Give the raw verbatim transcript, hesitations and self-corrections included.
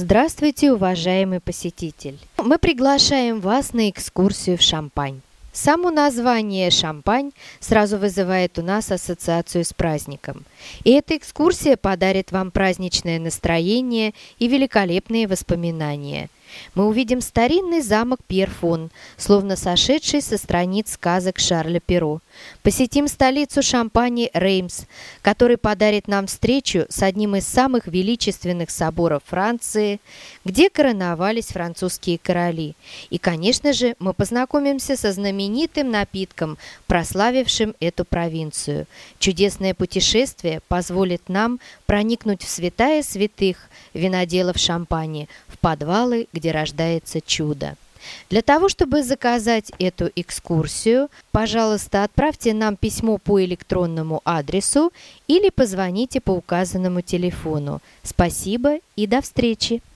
Здравствуйте, уважаемый посетитель! Мы приглашаем вас на экскурсию в Шампань. Само название «Шампань» сразу вызывает у нас ассоциацию с праздником. И эта экскурсия подарит вам праздничное настроение и великолепные воспоминания. Мы увидим старинный замок Пьерфон, словно сошедший со страниц сказок Шарля Перро. Посетим столицу Шампани Реймс, который подарит нам встречу с одним из самых величественных соборов Франции, где короновались французские короли. И, конечно же, мы познакомимся со знаменитым напитком, прославившим эту провинцию. Чудесное путешествие позволит нам проникнуть в святая святых виноделов Шампани, в подвалы, где рождается чудо. Для того, чтобы заказать эту экскурсию, пожалуйста, отправьте нам письмо по электронному адресу или позвоните по указанному телефону. Спасибо и до встречи!